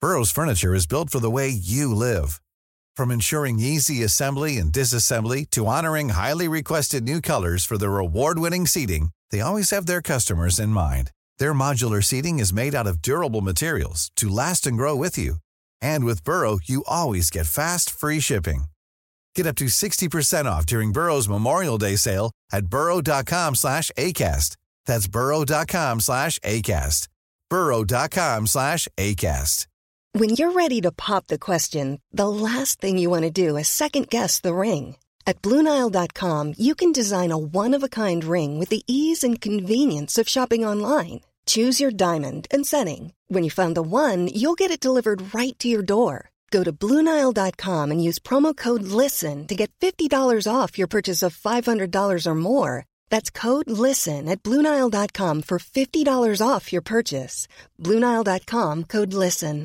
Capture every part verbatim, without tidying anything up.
Burrow's furniture is built for the way you live. From ensuring easy assembly and disassembly to honoring highly requested new colors for their award-winning seating, they always have their customers in mind. Their modular seating is made out of durable materials to last and grow with you. And with Burrow, you always get fast, free shipping. Get up to sixty percent off during Burrow's Memorial Day sale at burrow.com slash ACAST. That's burrow.com slash ACAST. burrow.com slash ACAST. When you're ready to pop the question, the last thing you want to do is second-guess the ring. At Blue Nile dot com, you can design a one-of-a-kind ring with the ease and convenience of shopping online. Choose your diamond and setting. When you find the one, you'll get it delivered right to your door. Go to Blue Nile dot com and use promo code LISTEN to get fifty dollars off your purchase of five hundred dollars or more. That's code LISTEN at Blue Nile dot com for fifty dollars off your purchase. Blue Nile dot com, code LISTEN.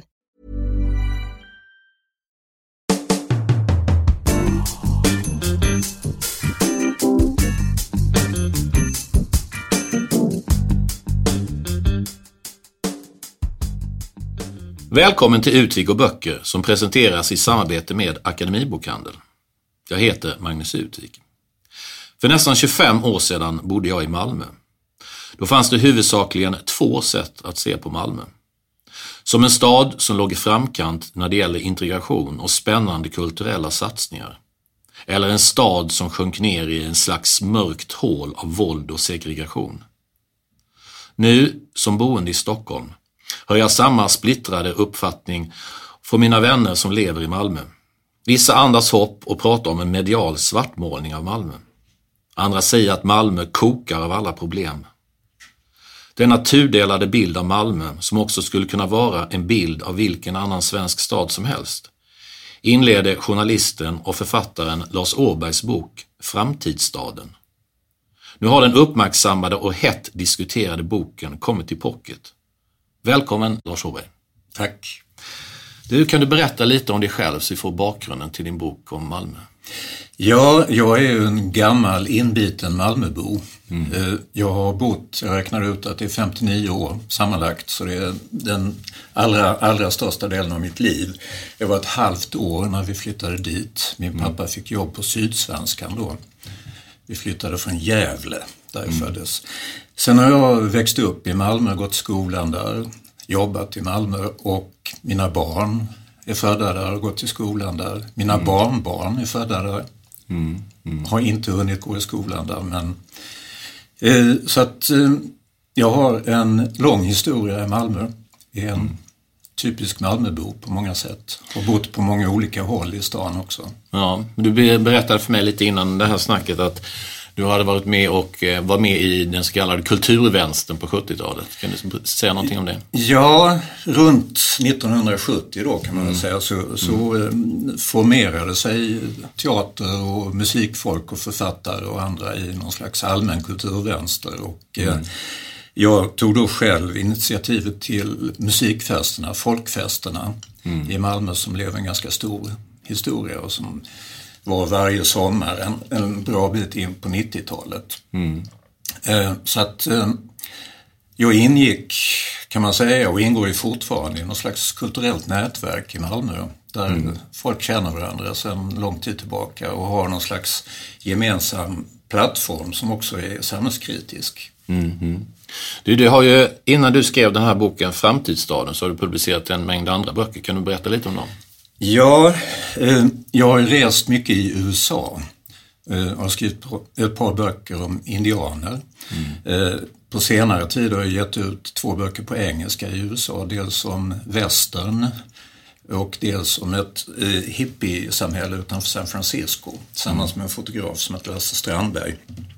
Välkommen till Utvik och böcker som presenteras i samarbete med Akademibokhandel. Jag heter Magnus Utvik. För nästan tjugofem år sedan bodde jag i Malmö. Då fanns det huvudsakligen två sätt att se på Malmö. Som en stad som låg i framkant när det gäller integration och spännande kulturella satsningar. Eller en stad som sjönk ner i en slags mörkt hål av våld och segregation. Nu, som boende i Stockholm, hör jag samma splittrade uppfattning från mina vänner som lever i Malmö. Vissa andas hopp och pratar om en medial svartmålning av Malmö. Andra säger att Malmö kokar av alla problem. Denna tudelade bild av Malmö, som också skulle kunna vara en bild av vilken annan svensk stad som helst, inleder journalisten och författaren Lars Åbergs bok Framtidsstaden. Nu har den uppmärksammade och hett diskuterade boken kommit till pocket. Välkommen Lars Åberg. Tack. Du, kan du berätta lite om dig själv så vi får bakgrunden till din bok om Malmö? Ja, jag är ju en gammal inbiten Malmöbo. Mm. Jag har bott, jag räknar ut att det är femtionio år sammanlagt, så det är den allra, allra största delen av mitt liv. Jag var ett halvt år när vi flyttade dit. Min mm. pappa fick jobb på Sydsvenskan då. Vi flyttade från Gävle, där jag mm. föddes. Sen har jag växt upp i Malmö, gått skolan där, jobbat i Malmö, och mina barn är födda där och gått i skolan där. Mina mm. barnbarn är födda där. Mm. Mm. Har inte hunnit gå i skolan där, men eh, så att eh, jag har en lång historia i Malmö. Jag är en mm. typisk Malmöbo på många sätt. Har bott på många olika håll i stan också. Ja, du berättade för mig lite innan det här snacket att du hade varit med och var med i den så kallade kulturvänstern på sjuttiotalet. Kan du säga någonting om det? Ja, runt nittonhundrasjuttio då kan man mm. säga så, så mm. formerade sig teater och musikfolk och författare och andra i någon slags allmän kulturvänster. Och mm. eh, jag tog då själv initiativet till musikfesterna, folkfesterna mm. i Malmö, som blev en ganska stor historia och som var varje sommar en, en bra bit in på nittiotalet. Mm. Eh, så att eh, jag ingick, kan man säga, och ingår ju fortfarande i någon slags kulturellt nätverk i Malmö där mm. folk känner varandra sedan lång tid tillbaka och har någon slags gemensam plattform som också är samhällskritisk. Mm-hmm. Du, du har ju, innan du skrev den här boken Framtidsstaden, så har du publicerat en mängd andra böcker. Kan du berätta lite om dem? Ja, eh, jag har rest mycket i U S A eh, och har skrivit ett par böcker om indianer. Mm. Eh, på senare tid har jag gett ut två böcker på engelska i U S A, dels om västern och dels om ett eh, hippie-samhälle utanför San Francisco tillsammans med en fotograf som heter Lasse Strandberg.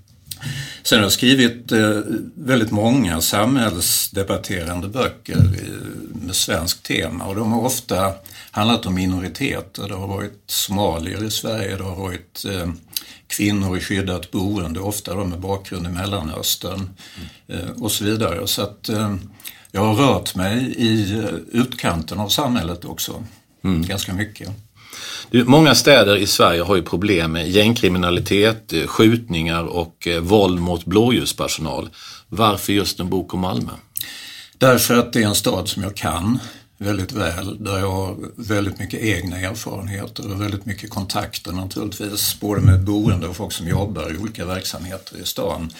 Sen har jag skrivit eh, väldigt många samhällsdebatterande böcker eh, med svensk tema, och de har ofta handlat om minoriteter. Det har varit somalier i Sverige, det har varit eh, kvinnor i skyddat boende, ofta de med bakgrund i Mellanöstern eh, och så vidare. Så att eh, jag har rört mig i eh, utkanten av samhället också, mm. ganska mycket. Du, många städer i Sverige har ju problem med gängkriminalitet, skjutningar och eh, våld mot blåljuspersonal. Varför just en bok om Malmö? Därför att det är en stad som jag kan. väldigt väl, där jag har väldigt mycket egna erfarenheter och väldigt mycket kontakter naturligtvis, både med boende och folk som jobbar i olika verksamheter i stan.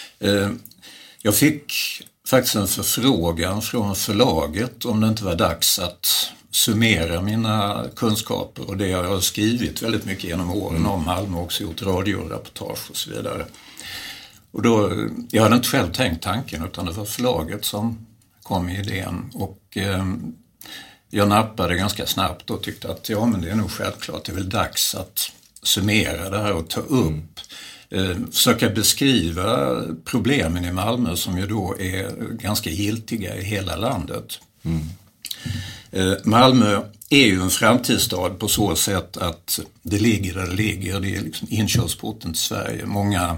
Jag fick faktiskt en förfrågan från förlaget om det inte var dags att summera mina kunskaper och det jag har skrivit väldigt mycket genom åren om Malmö, också gjort radioreportage och så vidare. Och då, jag hade inte själv tänkt tanken, utan det var förlaget som kom med idén, och eh, jag nappade ganska snabbt och tyckte att ja, men det är nog självklart, det är väl dags att summera det här och ta upp, eh, försöka beskriva problemen i Malmö som ju då är ganska giltiga i hela landet. Mm. Eh, Malmö är ju en framtidsstad på så sätt att det ligger där det ligger, det är liksom inkörsporten till Sverige. Många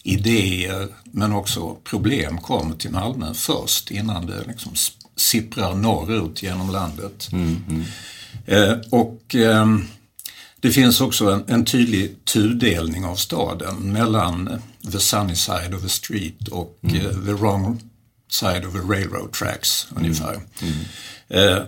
idéer men också problem kommer till Malmö först innan det liksom sipprar norrut genom landet. Mm, mm. Eh, och eh, det finns också en, en tydlig tudelning av staden mellan the sunny side of the street och mm. eh, the wrong side of the railroad tracks ungefär. Mm, mm. Eh,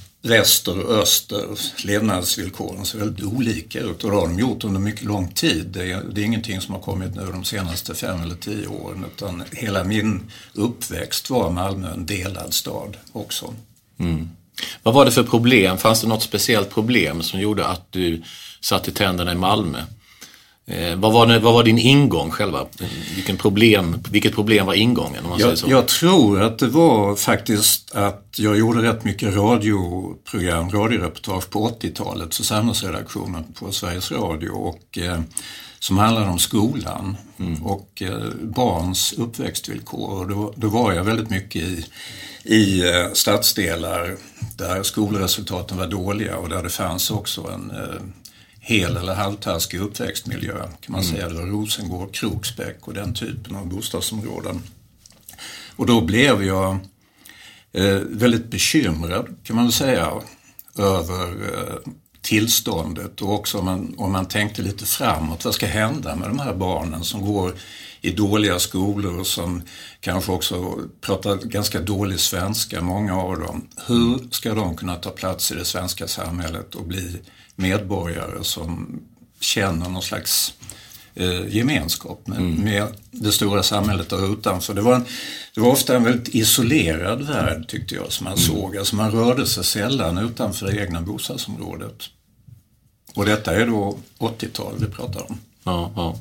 väster och öster, levnadsvillkoren ser väldigt olika ut, och det har de gjort under mycket lång tid. Det är, det är ingenting som har kommit nu de senaste fem eller tio åren, utan hela min uppväxt var Malmö en delad stad också. Mm. Vad var det för problem? Fanns det något speciellt problem som gjorde att du satt i tänderna i Malmö? Eh, vad, var det, vad var din ingång själva? Vilken problem, vilket problem var ingången? Om man jag, säger så? jag tror att det var faktiskt att jag gjorde rätt mycket radioprogram, radioreportage på åttiotalet för samhällsredaktionen på Sveriges Radio, och eh, som handlade om skolan mm. och eh, barns uppväxtvillkor. Och då, då var jag väldigt mycket i, i eh, stadsdelar där skolresultaten var dåliga och där det fanns också en eh, hel- eller halvtaskig uppväxtmiljö, kan man mm. säga. Det var Rosengård, Kroksbäck och den typen av bostadsområden. Och då blev jag eh, väldigt bekymrad, kan man säga, över eh, tillståndet, och också om man, om man tänkte lite framåt, vad ska hända med de här barnen som går i dåliga skolor och som kanske också pratar ganska dålig svenska, många av dem. Hur ska de kunna ta plats i det svenska samhället och bli medborgare som känner någon slags eh, gemenskap med, mm. med det stora samhället där utanför? Det var, en, det var ofta en väldigt isolerad värld, tyckte jag, som man mm. såg. Alltså man rörde sig sällan utanför det egna bostadsområdet. Och detta är då åttiotal vi pratar om. Ja, ja.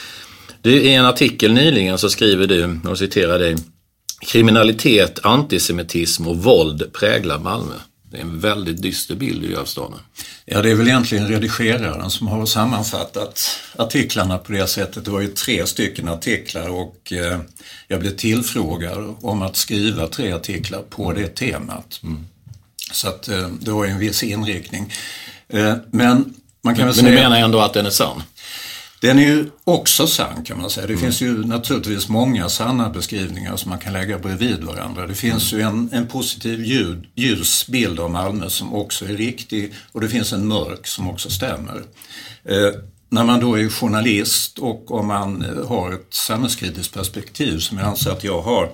Du, i en artikel nyligen så skriver du, och citerar dig: kriminalitet, antisemitism och våld präglar Malmö. Det är en väldigt dyster bild du gör av staden. Ja, det är väl egentligen redigeraren som har sammanfattat artiklarna på det sättet. Det var ju tre stycken artiklar, och eh, jag blev tillfrågad om att skriva tre artiklar på det temat. Mm. Så att eh, det var ju en viss inriktning. Eh, men man kan men, väl säga... Men du menar ändå att den är sann? Den är ju också sann, kan man säga. Det mm. finns ju naturligtvis många sanna beskrivningar som man kan lägga bredvid varandra. Det finns mm. ju en, en positiv ljud, ljus bild av Malmö som också är riktig, och det finns en mörk som också stämmer. Eh, när man då är journalist och om man eh, har ett samhällskritiskt perspektiv, som jag anser att jag har,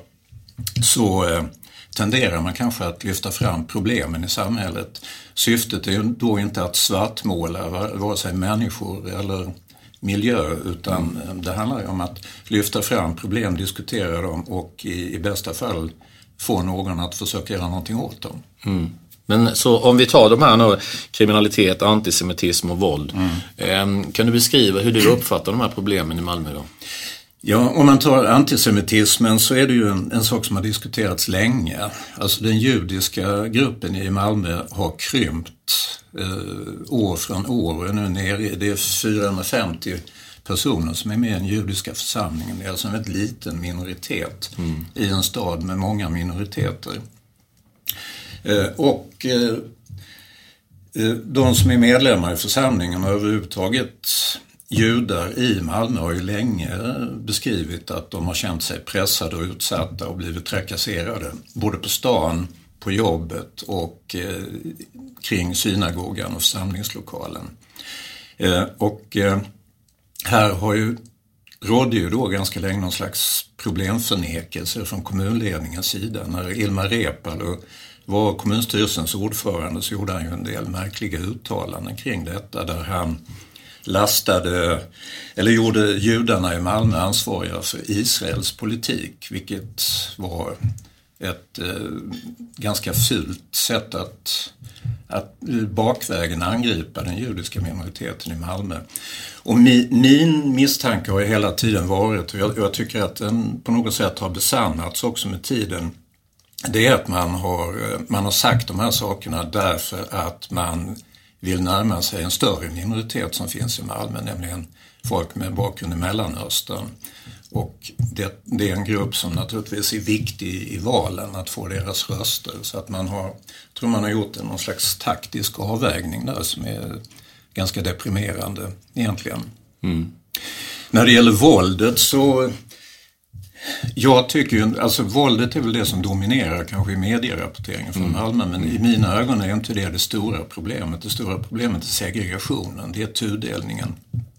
så eh, tenderar man kanske att lyfta fram problemen i samhället. Syftet är ju då inte att svartmåla vare sig människor eller miljö, utan mm. det handlar ju om att lyfta fram problem, diskutera dem och i, i bästa fall få någon att försöka göra någonting åt dem. Mm. Men så om vi tar de här nu, kriminalitet, antisemitism och våld, mm. eh, kan du beskriva hur du uppfattar de här problemen i Malmö då? Ja, om man tar antisemitismen så är det ju en, en sak som har diskuterats länge. Alltså den judiska gruppen i Malmö har krympt eh, år från år, och är nu nere, det är fyrahundrafemtio personer som är med i den judiska församlingen. Det är alltså en väldigt liten minoritet mm. i en stad med många minoriteter. Eh, och eh, de som är medlemmar i församlingen har överhuvudtaget, judar i Malmö, har ju länge beskrivit att de har känt sig pressade och utsatta och blivit trakasserade, både på stan, på jobbet och eh, kring synagogan och församlingslokalen. Eh, och eh, här har ju rådde ju då ganska länge någon slags problemförnekelse från kommunledningens sida. När Ilmar Reepalu var kommunstyrelsens ordförande så gjorde han ju en del märkliga uttalanden kring detta där han lastade, eller gjorde judarna i Malmö ansvariga för Israels politik, vilket var ett eh, ganska fult sätt att, att bakvägen angripa den judiska minoriteten i Malmö. Och mi, min misstanke har hela tiden varit, och jag, jag tycker att den på något sätt har besannats också med tiden, det är att man har, man har sagt de här sakerna därför att man vill närma sig en större minoritet som finns i Malmö, nämligen folk med bakgrund i Mellanöstern. Och det, det är en grupp som naturligtvis är viktig i valen att få deras röster. Så att man har, tror man har gjort en någon slags taktisk avvägning där som är ganska deprimerande egentligen. Mm. När det gäller våldet så, jag tycker ju, alltså våldet är väl det som dominerar kanske i medierapporteringen från Malmö, men i mina ögon är inte det det stora problemet. Det stora problemet är segregationen, det är tudelningen.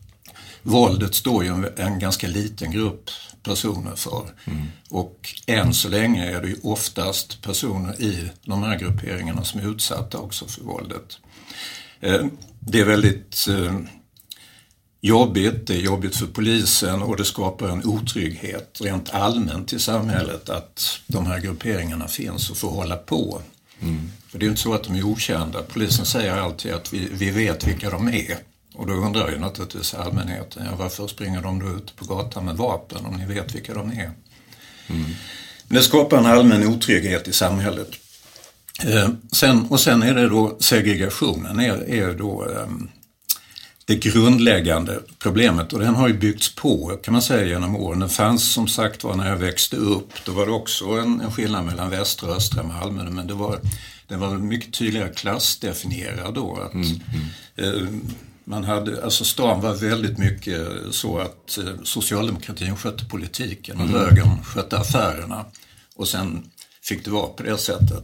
Våldet står ju en, en ganska liten grupp personer för. Mm. Och än så länge är det ju oftast personer i de här grupperingarna som är utsatta också för våldet. Eh, det är väldigt eh, jobbigt, det är jobbigt för polisen och det skapar en otrygghet rent allmänt i samhället att de här grupperingarna finns och får hålla på. Mm. För det är inte så att de är okända. Polisen säger alltid att vi, vi vet vilka de är. Och då undrar ju naturligtvis allmänheten, ja, varför springer de då ut på gatan med vapen om ni vet vilka de är? Mm. Det skapar en allmän otrygghet i samhället. Eh, sen, och sen är det då segregationen är, är då eh, det grundläggande problemet, och den har ju byggts på kan man säga genom åren. Den fanns som sagt var när jag växte upp, då var det också en, en skillnad mellan västra och östra Malmö, men det var, det var mycket tydligare klassdefinierad då. Att, mm, mm. Eh, Man hade, alltså stan var väldigt mycket så att eh, socialdemokratin skötte politiken och mm. högern skötte affärerna. Och sen fick det vara på det sättet.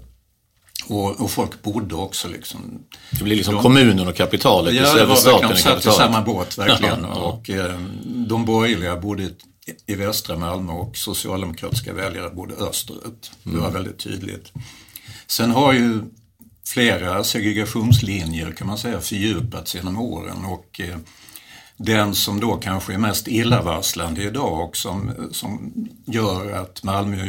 Och, och folk bodde också liksom. Det blir liksom de, kommunen och kapitalet. Ja, det var verkligen satt i samma båt verkligen. Ja, ja. Och eh, de borgerliga bodde i, i västra Malmö och socialdemokratiska väljare bodde österut. Mm. Det var väldigt tydligt. Sen har ju flera segregationslinjer kan man säga fördjupats genom åren, och eh, den som då kanske är mest illavarslande idag och som, som gör att Malmö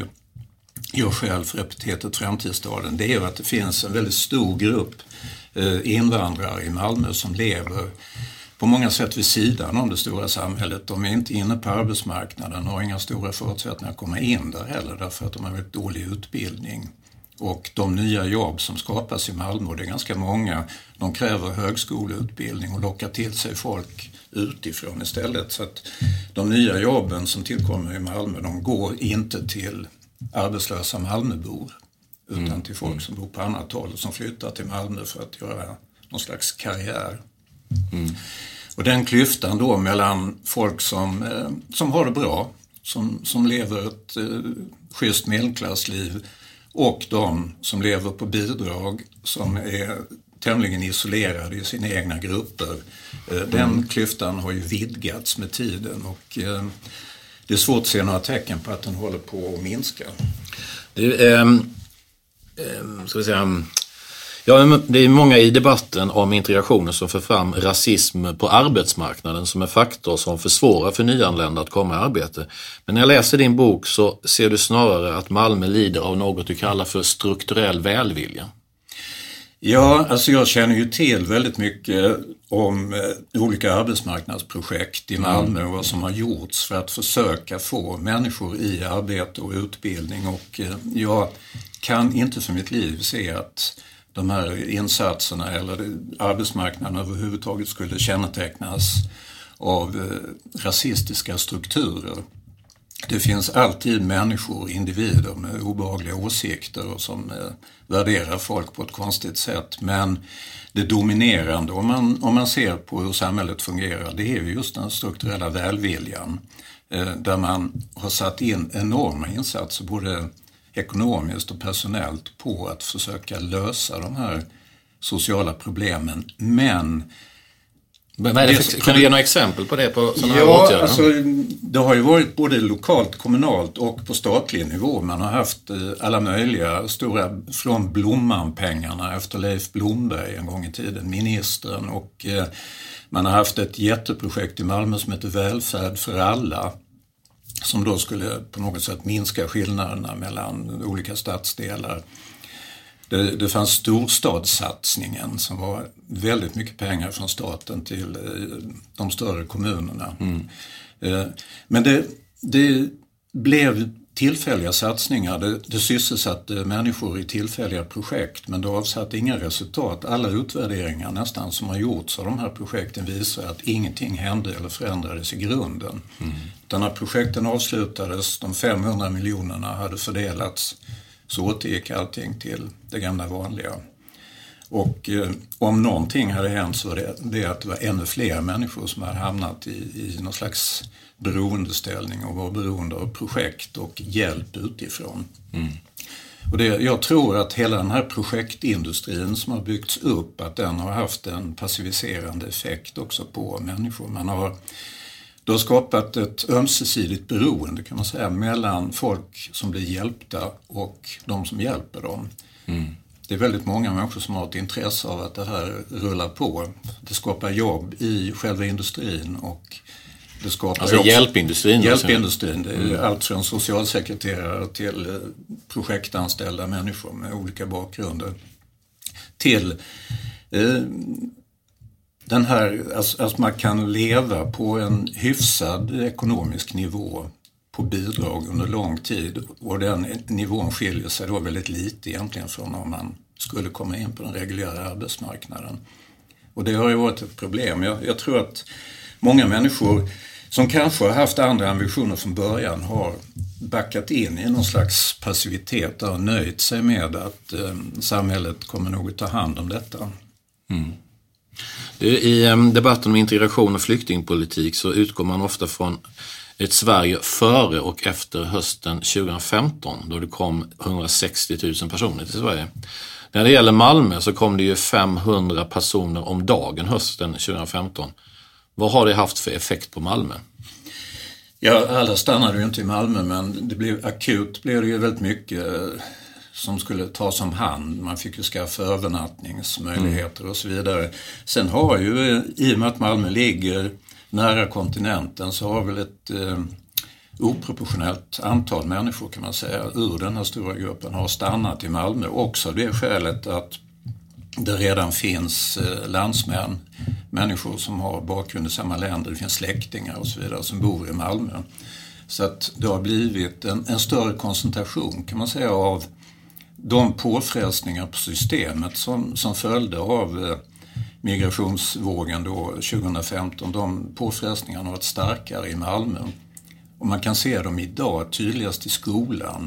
gör själv för epitetet framtidsstaden, det är ju att det finns en väldigt stor grupp eh, invandrare i Malmö som lever på många sätt vid sidan om det stora samhället. De är inte inne på arbetsmarknaden och har inga stora förutsättningar att komma in där heller, därför att de har väldigt dålig utbildning. Och de nya jobb som skapas i Malmö, och det är ganska många, de kräver högskoleutbildning och lockar till sig folk utifrån istället. Så att de nya jobben som tillkommer i Malmö, de går inte till arbetslösa Malmöbor, utan mm. till folk som bor på annat håll och som flyttar till Malmö för att göra någon slags karriär. Mm. Och den klyftan då mellan folk som, eh, som har det bra, som, som lever ett eh, schysst medelklassliv, och de som lever på bidrag, som är tämligen isolerade i sina egna grupper. Den mm. klyftan har ju vidgats med tiden, och det är svårt att se några tecken på att den håller på att minska. Det är, ähm, ska vi säga, ja, det är många i debatten om integrationen som för fram rasism på arbetsmarknaden som en faktor som försvårar för nyanlända att komma i arbete. Men när jag läser din bok så ser du snarare att Malmö lider av något du kallar för strukturell välvilja. Ja, alltså jag känner ju till väldigt mycket om eh, olika arbetsmarknadsprojekt i Malmö och vad som har gjorts för att försöka få människor i arbete och utbildning, och eh, jag kan inte för mitt liv se att de här insatserna eller arbetsmarknaden överhuvudtaget skulle kännetecknas av eh, rasistiska strukturer. Det finns alltid människor, individer med obehagliga åsikter och som eh, värderar folk på ett konstigt sätt. Men det dominerande, om man, om man ser på hur samhället fungerar, det är ju just den strukturella välviljan. Eh, där man har satt in enorma insatser, både ekonomiskt och personellt, på att försöka lösa de här sociala problemen. Men Men vad är det för, kan du ge några exempel på det, på sådana ja, här åtgärder? Alltså, det har ju varit både lokalt, kommunalt och på statlig nivå. Man har haft alla möjliga stora, från Blomman-pengarna efter Leif Blomberg en gång i tiden, ministern, och eh, man har haft ett jätteprojekt i Malmö som heter Välfärd för alla, som då skulle på något sätt minska skillnaderna mellan olika stadsdelar. Det, det fanns storstadssatsningen som var väldigt mycket pengar från staten till eh, de större kommunerna. Mm. Eh, men det, det blev tillfälliga satsningar. Det, det sysselsatte människor i tillfälliga projekt, men det avsatte inga resultat. Alla utvärderingar nästan som har gjorts av de här projekten visar att ingenting hände eller förändrades i grunden. Mm. Utan när projekten avslutades, de femhundra miljonerna hade fördelats, så återgick allting till det gamla vanliga. Och eh, om någonting hade hänt så var det, det att det var ännu fler människor som hade hamnat i, i någon slags beroendeställning och var beroende av projekt och hjälp utifrån. Mm. Och det, jag tror att hela den här projektindustrin som har byggts upp, att den har haft en passiviserande effekt också på människor. Man har Det har skapat ett ömsesidigt beroende, kan man säga, mellan folk som blir hjälpta och de som hjälper dem. Mm. Det är väldigt många människor som har ett intresse av att det här rullar på. Det skapar jobb i själva industrin och det skapar alltså också hjälpindustrin. Hjälpindustrin, det är mm. allt från socialsekreterare till projektanställda människor med olika bakgrunder till eh, den här, alltså, alltså man kan leva på en hyfsad ekonomisk nivå på bidrag under lång tid, och den nivån skiljer sig då väldigt lite egentligen från om man skulle komma in på den reguljära arbetsmarknaden. Och det har ju varit ett problem. Jag, jag tror att många människor som kanske har haft andra ambitioner från början har backat in i någon slags passivitet och nöjt sig med att eh, samhället kommer nog att ta hand om detta. Mm. I debatten om integration och flyktingpolitik så utgår man ofta från ett Sverige före och efter hösten tjugohundrafemton, då det kom hundrasextio tusen personer till Sverige. När det gäller Malmö så kom det ju femhundra personer om dagen hösten tjugohundrafemton. Vad har det haft för effekt på Malmö? Ja, alla stannade ju inte i Malmö, men det blev akut, blev det ju väldigt mycket som skulle tas om hand. Man fick ju skaffa övernattningsmöjligheter mm. och så vidare. Sen har ju, i och med att Malmö ligger nära kontinenten, så har väl ett eh, oproportionellt antal människor, kan man säga, ur den här stora gruppen har stannat i Malmö. Också det skälet att det redan finns eh, landsmän, människor som har bakgrund i samma länder, det finns släktingar och så vidare som bor i Malmö. Så att det har blivit en, en större koncentration, kan man säga, av de påfrälsningar på systemet som, som följde av eh, migrationsvågen då tjugohundrafemton. De påfrälsningarna har varit starkare i Malmö. Och man kan se dem idag tydligast i skolan,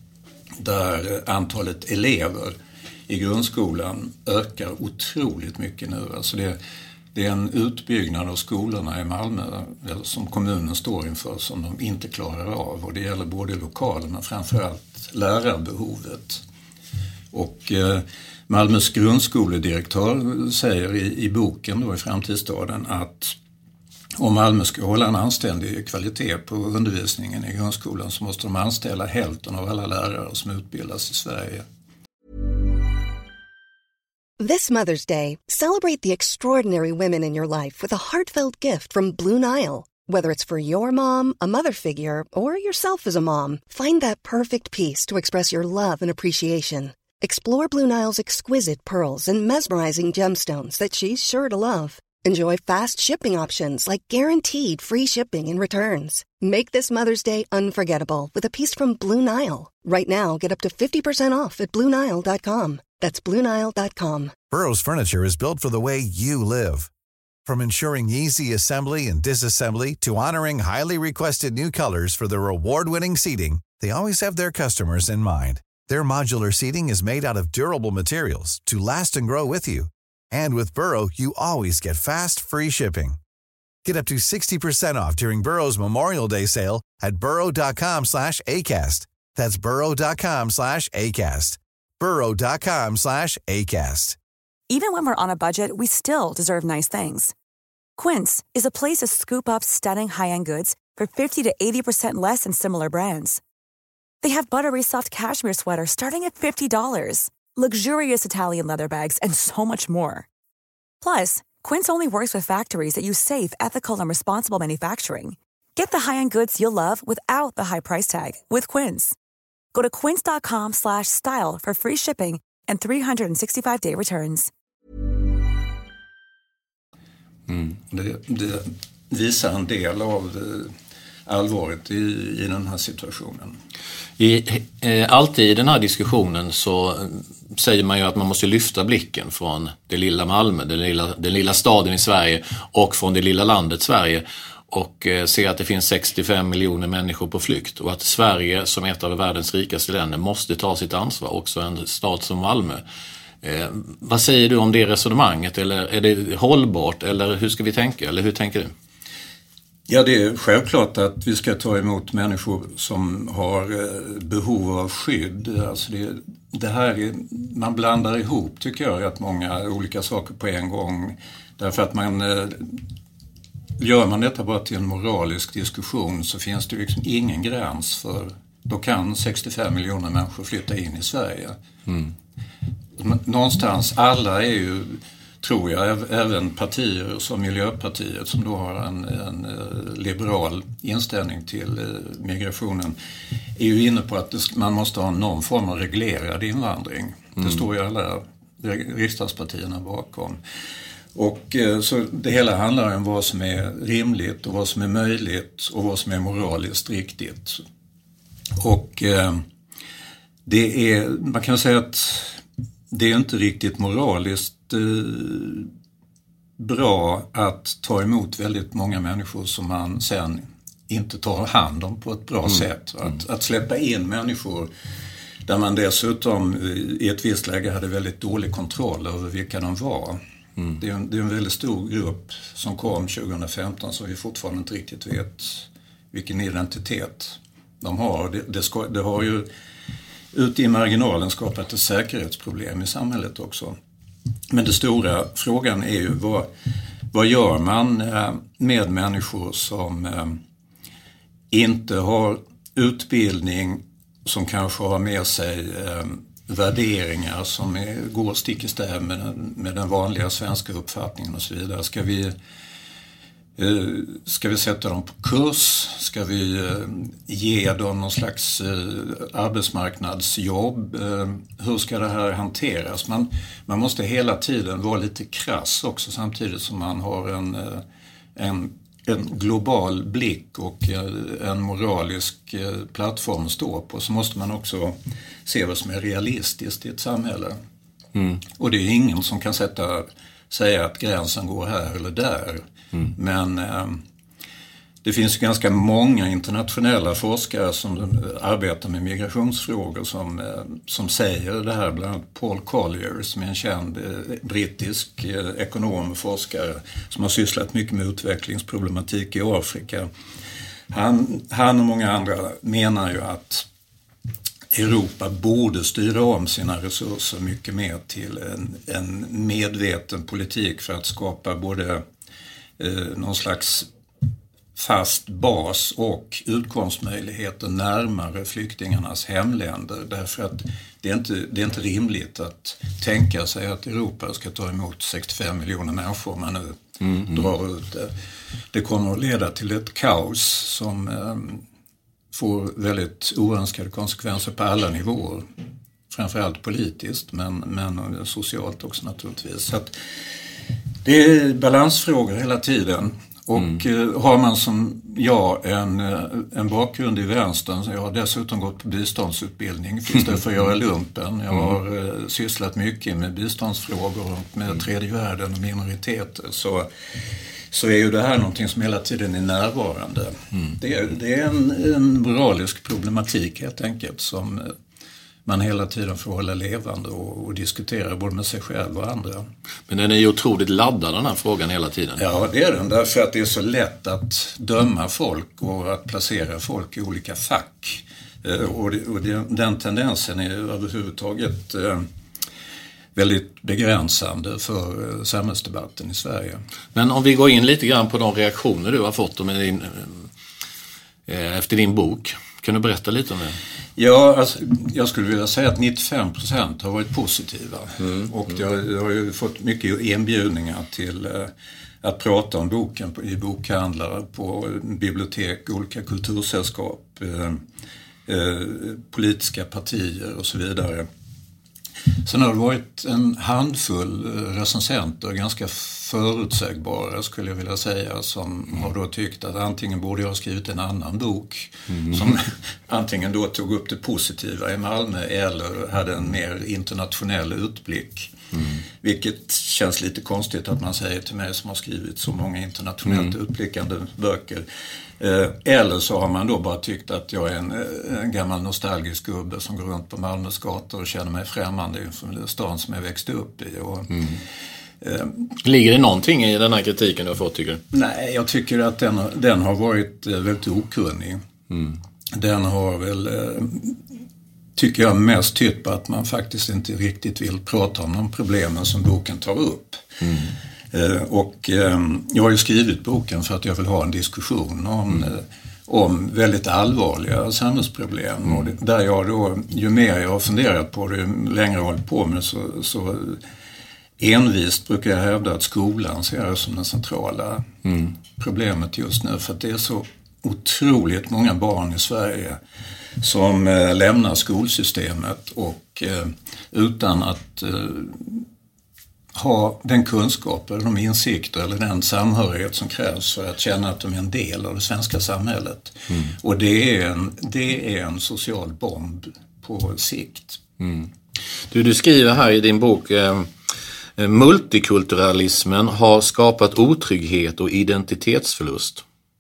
där antalet elever i grundskolan ökar otroligt mycket nu. Alltså det, det är en utbyggnad av skolorna i Malmö som kommunen står inför som de inte klarar av. Och det gäller både lokaler men framförallt lärarbehovet. Och eh, Malmös grundskoledirektör säger i, i boken då i Framtidsstaden att om Malmö ska hålla en anständig kvalitet på undervisningen i grundskolan så måste de anställa hälften av alla lärare som utbildas i Sverige. This Mother's Day, celebrate the extraordinary women in your life with a heartfelt gift from Blue Nile. Whether it's for your mom, a mother figure, or yourself as a mom, find that perfect piece to express your love and appreciation. Explore Blue Nile's exquisite pearls and mesmerizing gemstones that she's sure to love. Enjoy fast shipping options like guaranteed free shipping and returns. Make this Mother's Day unforgettable with a piece from Blue Nile. Right now, get up to fifty percent off at Blue Nile dot com. That's Blue Nile dot com. Burrow's furniture is built for the way you live. From ensuring easy assembly and disassembly to honoring highly requested new colors for their award-winning seating, they always have their customers in mind. Their modular seating is made out of durable materials to last and grow with you. And with Burrow, you always get fast, free shipping. Get up to sixty percent off during Burrow's Memorial Day sale at burrow dot com slash ACAST. That's burrow dot com slash ACAST. burrow dot com slash ACAST. Even when we're on a budget, we still deserve nice things. Quince is a place to scoop up stunning high-end goods for fifty to eighty percent less than similar brands. They have buttery soft cashmere sweaters starting at fifty dollars, luxurious Italian leather bags, and so much more. Plus, Quince only works with factories that use safe, ethical, and responsible manufacturing. Get the high-end goods you'll love without the high price tag with Quince. Go to quince.com slash style for free shipping and three sixty-five day returns. Mm. Det, det visar en del av allvaret i, i den här situationen. I, eh, alltid i den här diskussionen så säger man ju att man måste lyfta blicken från det lilla Malmö, den lilla, den lilla staden i Sverige och från det lilla landet Sverige och eh, se att det finns sextiofem miljoner människor på flykt och att Sverige som ett av världens rikaste länder måste ta sitt ansvar, också en stad som Malmö. Eh, vad säger du om det resonemanget, eller är det hållbart, eller hur ska vi tänka, eller hur tänker du? Ja, det är självklart att vi ska ta emot människor som har behov av skydd. Alltså det, det här är, man blandar ihop, tycker jag, rätt många olika saker på en gång. Därför att man, gör man detta bara till en moralisk diskussion så finns det liksom ingen gräns för, då kan sextiofem miljoner människor flytta in i Sverige. Mm. Någonstans, alla är ju, tror jag, även partier som Miljöpartiet som då har en, en liberal inställning till migrationen är ju inne på att det, man måste ha någon form av reglerad invandring. Mm. Det står ju alla riksdagspartierna bakom. Och så det hela handlar om vad som är rimligt och vad som är möjligt och vad som är moraliskt riktigt. Och eh, det är, man kan säga att det är inte riktigt moraliskt bra att ta emot väldigt många människor som man sen inte tar hand om på ett bra mm. sätt. Att, att släppa in människor där man dessutom i ett visst läge hade väldigt dålig kontroll över vilka de var. Mm. Det är en, det är en väldigt stor grupp som kom tjugohundrafemton som vi fortfarande inte riktigt vet vilken identitet de har. Det, det, ska, det har ju ute i marginalen skapat ett säkerhetsproblem i samhället också. Men den stora frågan är ju vad, vad gör man med människor som inte har utbildning, som kanske har med sig värderingar som är, går stick i stäv med den, med den vanliga svenska uppfattningen och så vidare. Ska vi, ska vi sätta dem på kurs? Ska vi ge dem någon slags arbetsmarknadsjobb? Hur ska det här hanteras? Man, man måste hela tiden vara lite krass också, samtidigt som man har en, en, en global blick och en moralisk plattform att stå på. Så måste man också se vad som är realistiskt i ett samhälle. Mm. Och det är ingen som kan sätta, säga att gränsen går här eller där. Mm. Men eh, det finns ganska många internationella forskare som arbetar med migrationsfrågor som, eh, som säger det här, bland annat Paul Collier som är en känd eh, brittisk eh, ekonom och forskare som har sysslat mycket med utvecklingsproblematik i Afrika. Han, han och många andra menar ju att Europa borde styra om sina resurser mycket mer till en, en medveten politik för att skapa både Eh, någon slags fast bas och utkomstmöjligheter närmare flyktingarnas hemländer. Därför att det är inte, det är inte rimligt att tänka sig att Europa ska ta emot sextiofem miljoner människor om man nu mm, mm. drar ut det. Det kommer att leda till ett kaos som eh, får väldigt oönskade konsekvenser på alla nivåer. Framförallt politiskt men, men socialt också naturligtvis. Så att det är balansfrågor hela tiden och mm. har man som jag en, en bakgrund i vänstern, jag har dessutom gått på biståndsutbildning istället för att göra lumpen. Jag har mm. sysslat mycket med biståndsfrågor och med tredje världen och minoriteter, så, så är ju det här någonting som hela tiden är närvarande. Mm. Det är, det är en, en moralisk problematik helt enkelt som man hela tiden får hålla levande och, och diskutera både med sig själv och andra. Men den är ju otroligt laddad, den här frågan, hela tiden. Ja, det är den. Därför att det är så lätt att döma folk och att placera folk i olika fack. Eh, och det, och det, den tendensen är överhuvudtaget eh, väldigt begränsande för samhällsdebatten i Sverige. Men om vi går in lite grann på de reaktioner du har fått med din, efter din bok. Kan du berätta lite om det? Ja, alltså, jag skulle vilja säga att nittiofem procent har varit positiva. Mm, och mm. Jag, jag har ju fått mycket inbjudningar till eh, att prata om boken på, i bokhandlare, på bibliotek, olika kultursällskap, eh, eh, politiska partier och så vidare. Sen har det varit en handfull recensenter, ganska förutsägbara skulle jag vilja säga, som mm. har då tyckt att antingen borde jag ha skrivit en annan bok mm. som antingen då tog upp det positiva i Malmö eller hade en mer internationell utblick. Mm. Vilket känns lite konstigt att man säger till mig som har skrivit så många internationellt mm. utblickande böcker. Eller så har man då bara tyckt att jag är en, en gammal nostalgisk gubbe som går runt på Malmös gator och känner mig främmande inför stan som jag växte upp i. Och, mm. eh, Ligger det någonting i den här kritiken du har fått, tycker du? Nej, jag tycker att den, den har varit väldigt okunnig. Mm. Den har väl, eh, tycker jag, mest tytt på att man faktiskt inte riktigt vill prata om de problemen som boken tar upp. Mm. Uh, och uh, jag har ju skrivit boken för att jag vill ha en diskussion om, mm. uh, om väldigt allvarliga samhällsproblem. Mm. Och det, där jag då, ju mer jag har funderat på det, ju längre jag har hållit på med, så, så envist brukar jag hävda att skolan ser det som det centrala mm. problemet just nu. För att det är så otroligt många barn i Sverige som uh, lämnar skolsystemet och uh, utan att uh, ha den kunskap eller de insikter eller den samhörighet som krävs för att känna att de är en del av det svenska samhället. Mm. Och det är, en, det är en social bomb på sikt. Mm. Du, du skriver här i din bok eh, multikulturalismen har skapat otrygghet och identitetsförlust.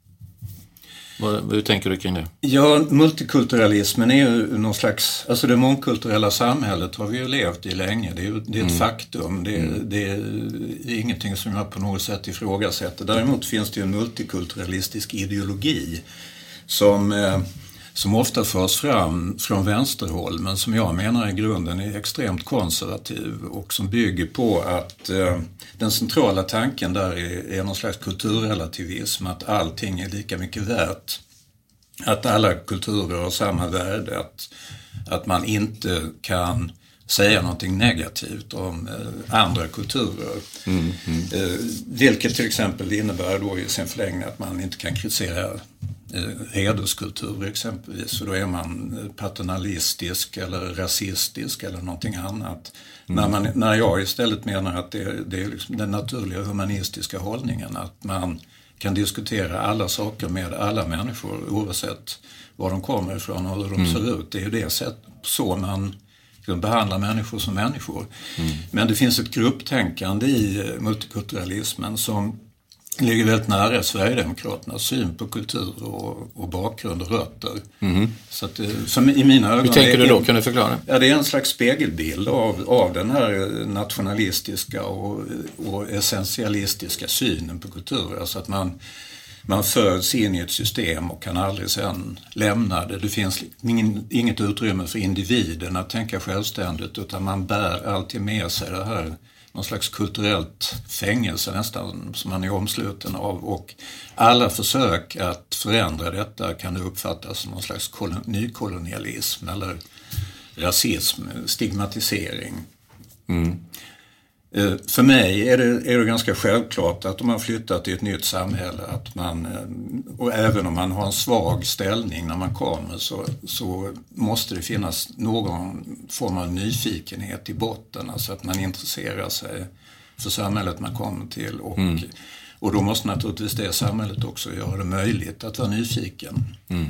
Vad, hur tänker du kring det? Ja, multikulturalismen är ju någon slags, alltså det mångkulturella samhället har vi ju levt i länge. Det är ju det är ett mm. faktum. Det är, mm. det är ingenting som jag på något sätt ifrågasätter. Däremot finns det ju en multikulturalistisk ideologi som, eh, som ofta förs fram från vänsterhåll, men som jag menar i grunden är extremt konservativ och som bygger på att eh, den centrala tanken där är, är någon slags kulturrelativism, att allting är lika mycket värt, att alla kulturer har samma värde, att, att man inte kan säga någonting negativt om eh, andra kulturer. Mm, mm. Eh, vilket till exempel innebär då i sin förlängning att man inte kan kritisera eh, hederskultur exempelvis, för då är man paternalistisk eller rasistisk eller någonting annat. Mm. När, man, när jag istället menar att det, det är liksom den naturliga humanistiska hållningen, att man kan diskutera alla saker med alla människor oavsett var de kommer ifrån och hur de mm. ser ut. Det är ju det sätt så man behandlar människor som människor. Mm. Men det finns ett grupptänkande i multikulturalismen som ligger väldigt nära Sverigedemokraternas syn på kultur och, och bakgrund och rötter. Mm. Så att, för i mina ögon, hur tänker du då? En, kan du förklara? Ja, det är en slags spegelbild av, av den här nationalistiska och, och essentialistiska synen på kultur. Alltså att man, man föds in i ett system och kan aldrig sedan lämna det. Det finns ingen, inget utrymme för individen att tänka självständigt, utan man bär alltid med sig det här, någon slags kulturellt fängelse nästan, som man är omsluten av, och alla försök att förändra detta kan uppfattas som någon slags kolon- nykolonialism eller rasism, stigmatisering. Mm. För mig är det, är det ganska självklart att om man flyttar till ett nytt samhälle, att man, och även om man har en svag ställning när man kommer, så, så måste det finnas någon form av nyfikenhet i botten, alltså att man intresserar sig för samhället man kommer till, och, mm. och då måste naturligtvis det samhället också göra det möjligt att vara nyfiken. Mm.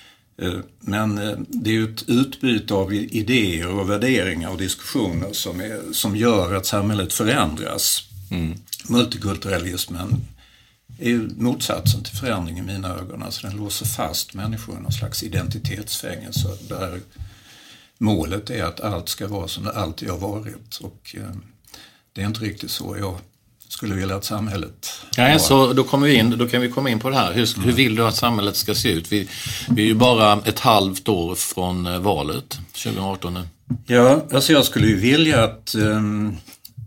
Men det är ju ett utbyte av idéer och värderingar och diskussioner som, är, som gör att samhället förändras. Mm. Multikulturalismen är ju motsatsen till förändring i mina ögon. Alltså den låser fast människor i någon slags identitetsfängelse där målet är att allt ska vara som det alltid har varit. Och det är inte riktigt så jag skulle vilja att samhället... Nej, så då kommer vi in, då kan vi komma in på det här. Hur, hur vill du att samhället ska se ut? Vi, vi är ju bara ett halvt år från valet tjugo arton nu. Ja, alltså jag skulle ju vilja att um,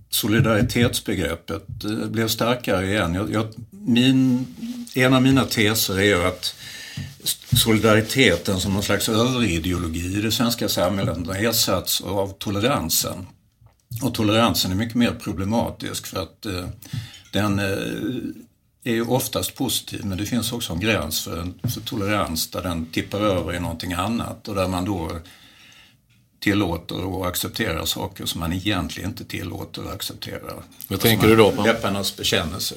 solidaritetsbegreppet uh, blev starkare igen. Jag, jag, min, en av mina teser är att solidariteten som någon slags överideologi i det svenska samhället har ersatts av toleransen. Och toleransen är mycket mer problematisk för att uh, den uh, är ju oftast positiv, men det finns också en gräns för, för tolerans där den tippar över i någonting annat och där man då tillåter och accepterar saker som man egentligen inte tillåter och accepterar. Vad tänker du då på? Läpparnas bekännelse.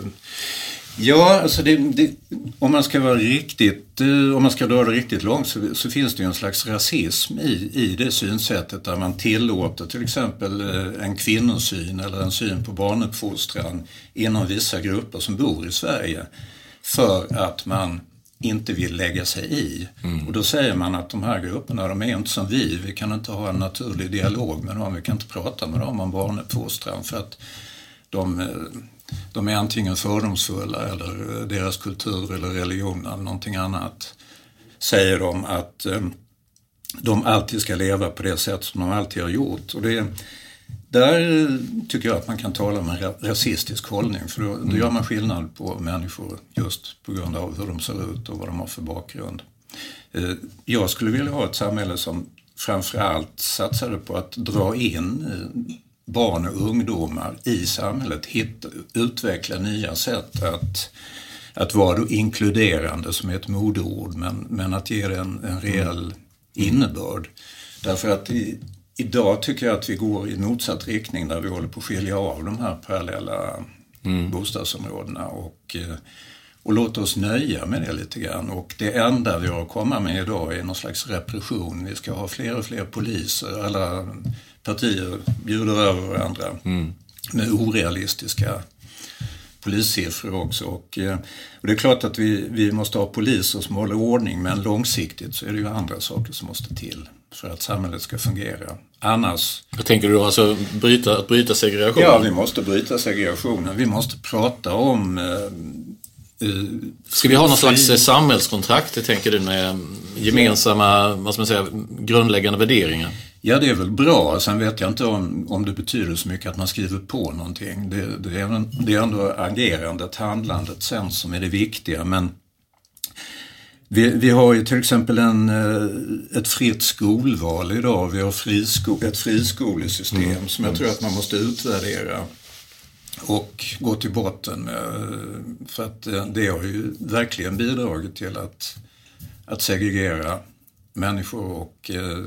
Ja, alltså det, det, om man ska vara riktigt, om man ska dra det riktigt långt så, så finns det ju en slags rasism i, i det synsättet där man tillåter till exempel en kvinnosyn eller en syn på barnuppfostran inom vissa grupper som bor i Sverige för att man inte vill lägga sig i. Mm. Och då säger man att de här grupperna, de är inte som vi. Vi kan inte ha en naturlig dialog med dem. Vi kan inte prata med dem om barnuppfostran för att de, de är antingen fördomsfulla eller deras kultur eller religion eller någonting annat. Säger de att de alltid ska leva på det sätt som de alltid har gjort. Och det, där tycker jag att man kan tala om en rasistisk hållning, för då, då gör man skillnad på människor just på grund av hur de ser ut och vad de har för bakgrund. Jag skulle vilja ha ett samhälle som framförallt satsade på att dra in barn och ungdomar i samhället, hitta, utveckla nya sätt att, att vara då inkluderande som är ett modeord, men, men att ge det en, en reell innebörd. Därför att i, idag tycker jag att vi går i motsatt riktning där vi håller på att skilja av de här parallella mm. bostadsområdena och, och låta oss nöja med det lite grann. Och det enda vi har att komma med idag är någon slags repression. Vi ska ha fler och fler poliser, alla partier bjuder över varandra mm. med orealistiska polissiffror också. Och, och det är klart att vi, vi måste ha poliser som håller ordning, men långsiktigt så är det ju andra saker som måste till för att samhället ska fungera. Annars... Jag tänker du då alltså bryta, att bryta segregationen? Ja, vi måste bryta segregationen. Vi måste prata om... Eh, Ska vi ha någon slags fri... samhällskontrakt, tänker du, med gemensamma, vad ska man säga, grundläggande värderingar? Ja, det är väl bra. Sen vet jag inte om, om det betyder så mycket att man skriver på någonting. Det, det, är, det är ändå agerandet, handlandet sen som är det viktiga. Men vi, vi har ju till exempel en, ett fritt skolval idag. Vi har frisko, ett friskolesystem mm. som jag tror att man måste utvärdera och gå till botten med. För att det har ju verkligen bidragit till att, att segregera människor och...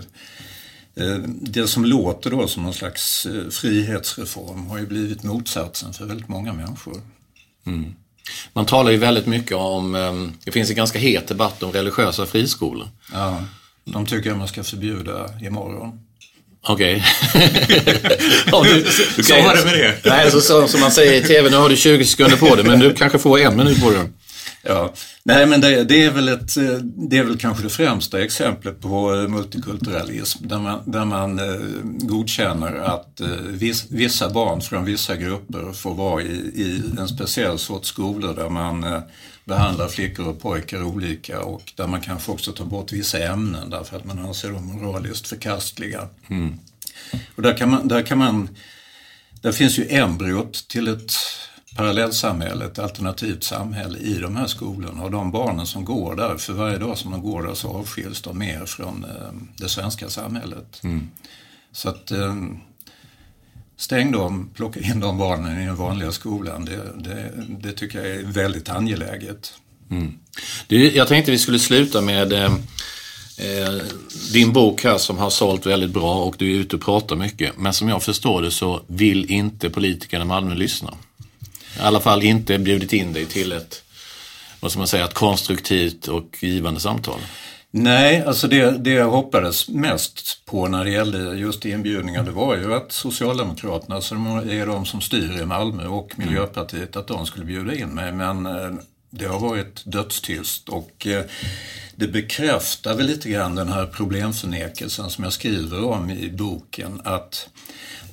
Det som låter då som någon slags frihetsreform har ju blivit motsatsen för väldigt många människor. Mm. Man talar ju väldigt mycket om, det finns en ganska het debatt om religiösa friskolor. Ja, de tycker att man ska förbjuda imorgon. Okej. Okay. Så var det med det. Nej, så, så, som man säger i tv, nu har du tjugo sekunder på det, men du kanske får en minut på det. Ja, nej men det, det är väl ett, det är väl kanske det främsta exemplet på multikulturalism där man, där man eh, godkänner att eh, viss, vissa barn från vissa grupper får vara i, i en speciell sorts skolor där man eh, behandlar flickor och pojkar olika och där man kanske också tar bort vissa ämnen därför att man anser dem moraliskt förkastliga. Mm. Och där kan man, där kan man, där finns ju embryot till ett parallellsamhälle, ett alternativt samhälle i de här skolorna, och de barnen som går där, för varje dag som de går där så avskiljs de mer från eh, det svenska samhället. Mm. Så att eh, stäng dem, plocka in de barnen i den vanliga skolan, det, det, det tycker jag är väldigt angeläget. Mm. Du, jag tänkte vi skulle sluta med eh, eh, din bok här som har sålt väldigt bra och du är ute och pratar mycket, men som jag förstår det så vill inte politikerna i Malmö lyssna. I alla fall inte bjudit in dig till ett, vad ska man säga, ett konstruktivt och givande samtal. Nej, alltså det, det jag hoppades mest på när det gällde just inbjudningar, det var ju att Socialdemokraterna, som är de som styr i Malmö, och Miljöpartiet, att de skulle bjuda in mig, men det har varit dödstyst och det bekräftar väl lite grann den här problemförnekelsen som jag skriver om i boken, att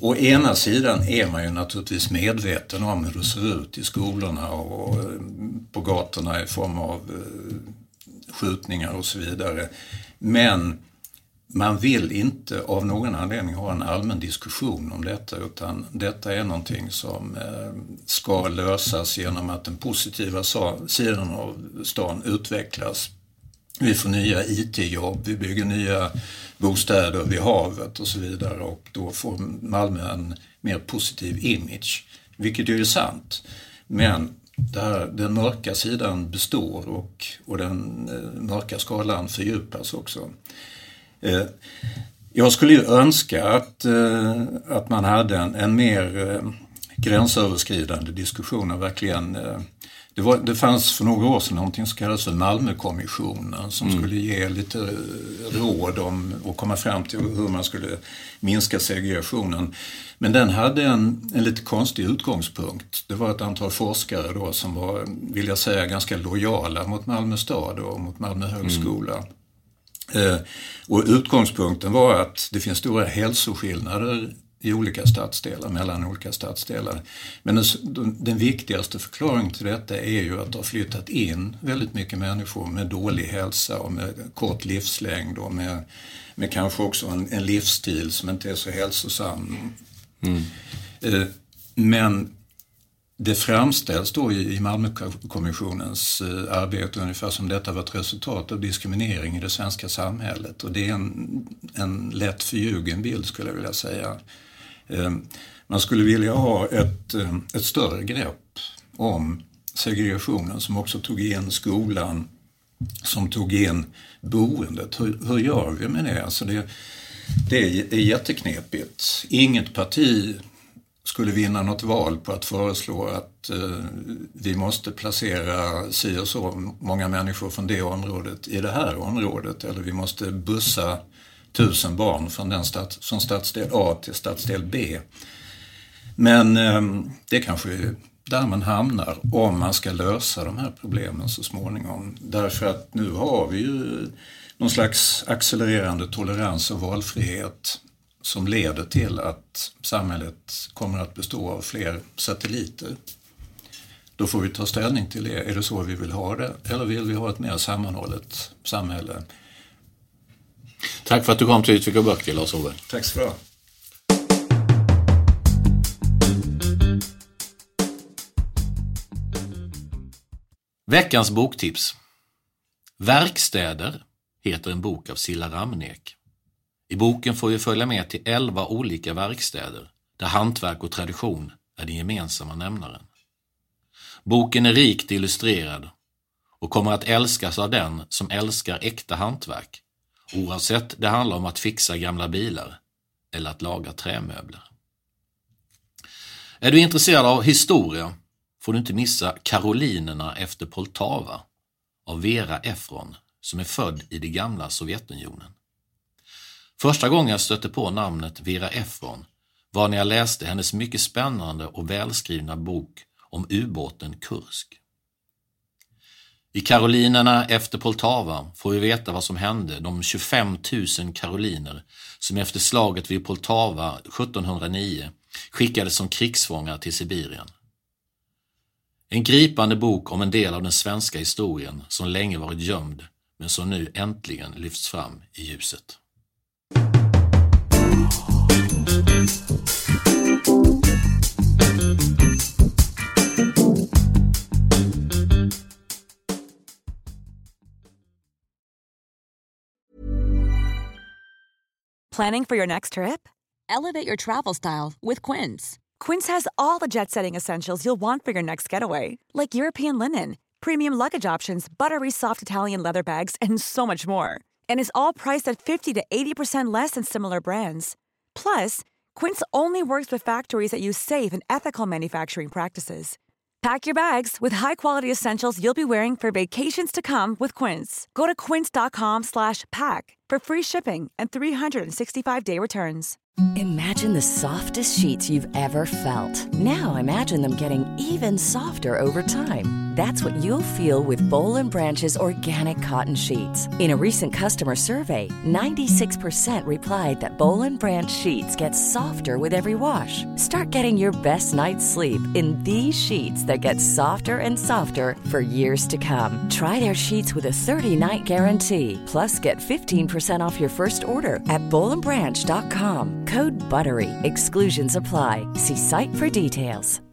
å ena sidan är man ju naturligtvis medveten om hur det ser ut i skolorna och på gatorna i form av skjutningar och så vidare. Men man vill inte av någon anledning ha en allmän diskussion om detta, utan detta är någonting som ska lösas genom att den positiva sidan av stan utvecklas. Vi får nya I T-jobb, vi bygger nya bostäder vid havet och så vidare, och då får Malmö en mer positiv image, vilket ju är sant. Men där den mörka sidan består och, och den eh, mörka skalan fördjupas också. Eh, jag skulle ju önska att, eh, att man hade en, en mer eh, gränsöverskridande diskussion och verkligen... Eh, Det, var, det fanns för några år sedan någonting som kallades för Malmökommissionen som mm. skulle ge lite råd om och komma fram till hur man skulle minska segregationen. Men den hade en, en lite konstig utgångspunkt. Det var ett antal forskare då som var, vill jag säga, ganska lojala mot Malmö stad och mot Malmö högskola. Mm. Eh, och utgångspunkten var att det finns stora hälsoskillnader i olika stadsdelar, mellan olika stadsdelar. Men den, den viktigaste förklaringen till detta är ju att det har flyttat in väldigt mycket människor med dålig hälsa och med kort livslängd och med, med kanske också en, en livsstil som inte är så hälsosam. Mm. Eh, men det framställs då i, i Malmökommissionens eh, arbete ungefär som detta var ett resultat av diskriminering i det svenska samhället. Och det är en, en lätt förljugen bild, skulle jag vilja säga. Man skulle vilja ha ett, ett större grepp om segregationen som också tog in skolan, som tog in boendet. Hur, hur gör vi med det? Alltså det, det är jätteknepigt. Inget parti skulle vinna något val på att föreslå att eh, vi måste placera si och så många människor från det området i det här området, eller vi måste bussa tusen barn från, den stat, från stadsdel A till stadsdel B. Men eh, det kanske är där man hamnar om man ska lösa de här problemen så småningom. Därför att nu har vi ju någon slags accelererande tolerans och valfrihet som leder till att samhället kommer att bestå av fler satelliter. Då får vi ta ställning till det. Är det så vi vill ha det? Eller vill vi ha ett mer sammanhållet samhälle? Tack för att du kom till Utvik och Böcker, Lars-Ove. Tack så bra. Veckans boktips. Verkstäder heter en bok av Silla Ramnek. I boken får vi följa med till elva olika verkstäder där hantverk och tradition är den gemensamma nämnaren. Boken är rikt illustrerad och kommer att älskas av den som älskar äkta hantverk, oavsett det handlar om att fixa gamla bilar eller att laga trämöbler. Är du intresserad av historia får du inte missa Karolinerna efter Poltava av Vera Efron, som är född i det gamla Sovjetunionen. Första gången jag stötte på namnet Vera Efron var när jag läste hennes mycket spännande och välskrivna bok om ubåten Kursk. I Karolinerna efter Poltava får vi veta vad som hände de tjugofem tusen karoliner som efter slaget vid Poltava sjuttonhundranio skickades som krigsfångar till Sibirien. En gripande bok om en del av den svenska historien som länge varit gömd men som nu äntligen lyfts fram i ljuset. Planning for your next trip? Elevate your travel style with Quince. Quince has all the jet-setting essentials you'll want for your next getaway, like European linen, premium luggage options, buttery soft Italian leather bags, and so much more. And is all priced at fifty to eighty percent less than similar brands. Plus, Quince only works with factories that use safe and ethical manufacturing practices. Pack your bags with high-quality essentials you'll be wearing for vacations to come with Quince. Go to quince.com slash pack for free shipping and three sixty-five day returns. Imagine the softest sheets you've ever felt. Now imagine them getting even softer over time. That's what you'll feel with Boll and Branch's organic cotton sheets. In a recent customer survey, ninety-six percent replied that Boll and Branch sheets get softer with every wash. Start getting your best night's sleep in these sheets that get softer and softer for years to come. Try their sheets with a thirty-night guarantee. Plus, get fifteen percent off your first order at boll and branch dot com. Code BUTTERY. Exclusions apply. See site for details.